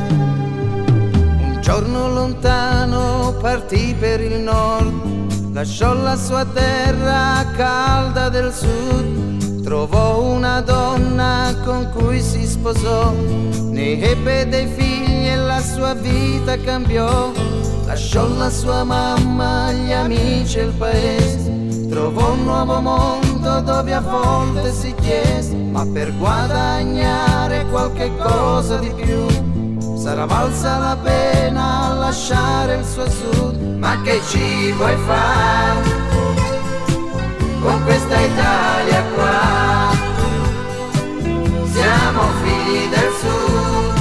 Un giorno lontano partì per il nord, lasciò la sua terra calda del sud, trovò una donna con cui si sposò, ne ebbe dei figli e la sua vita cambiò. Lasciò la sua mamma, gli amici e il paese, trovò un nuovo mondo dove a volte si chiese: ma per guadagnare qualche cosa di più sarà valsa la pena lasciare il suo sud? Ma che ci vuoi fare con questa Italia qua? Siamo figli del sud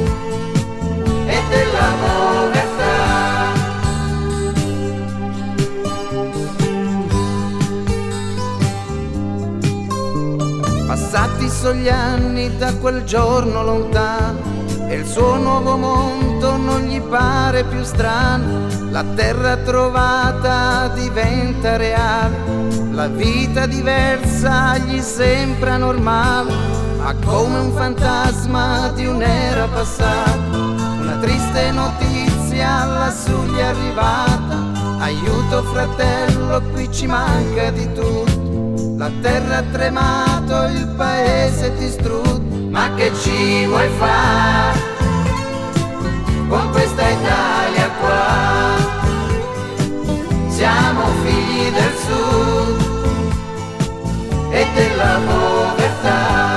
e della povertà. Passati sono gli anni da quel giorno lontano e il suo nuovo mondo non gli pare più strano. La terra trovata diventa reale, la vita diversa gli sembra normale, ma come un fantasma di un'era passata. Una triste notizia lassù gli è arrivata: aiuto fratello, qui ci manca di tutto. La terra ha tremato, il paese è distrutto. Ma che ci vuoi fare con questa Italia qua? Siamo figli del sud e della povertà.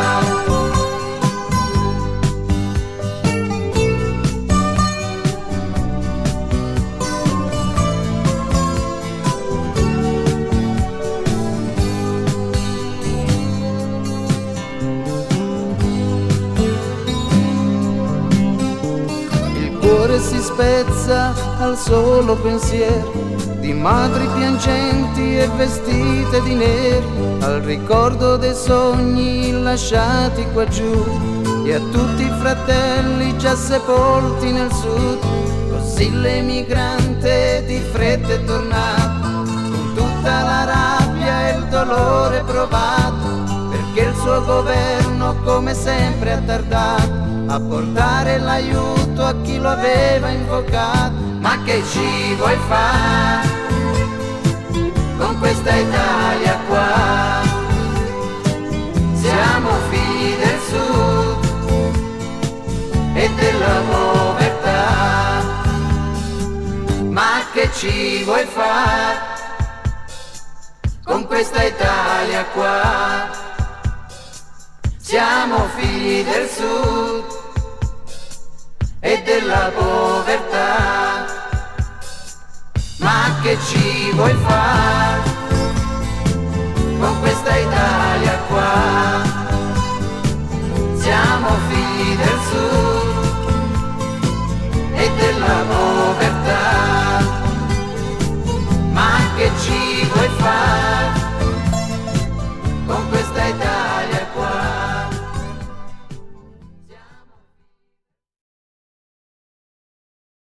Il cuore si spezza al solo pensiero di madri piangenti e vestite di nero, al ricordo dei sogni lasciati qua giù e a tutti i fratelli già sepolti nel sud. Così l'emigrante di fretta è tornato con tutta la rabbia e il dolore provato, perché il suo governo come sempre ha tardato a portare l'aiuto a chi lo aveva invocato. Ma che ci vuoi fare con questa Italia qua? Siamo figli del sud e della povertà. Ma che ci vuoi fare con questa Italia qua? Siamo figli del sud e della povertà. Ma che ci vuoi fare